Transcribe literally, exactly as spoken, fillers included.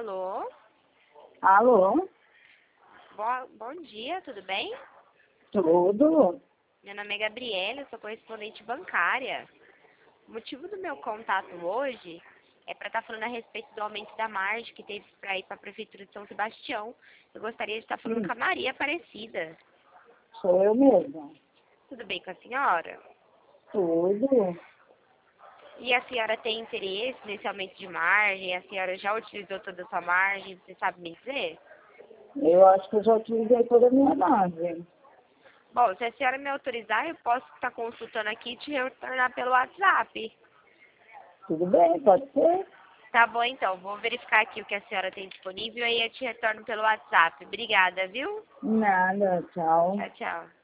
Alô? Alô? Bo bom dia, tudo bem? Tudo? Meu nome é Gabriela, eu sou correspondente bancária. O motivo do meu contato hoje é para estar falando a respeito do aumento da margem que teve para ir para a Prefeitura de São Sebastião. Eu gostaria de estar falando Hum, com a Maria Aparecida. sou eu mesma. Tudo bem com a senhora? Tudo? E a senhora tem interesse nesse aumento de margem? A senhora já utilizou toda a sua margem? Você sabe me dizer? Eu acho que eu já utilizei toda a minha margem. Bom, se a senhora me autorizar, eu posso estar consultando aqui e te retornar pelo WhatsApp. Tudo bem, pode ser? Tá bom, então. Vou verificar aqui o que a senhora tem disponível e aí eu te retorno pelo WhatsApp. Obrigada, viu? Nada, tchau. Tchau, tchau.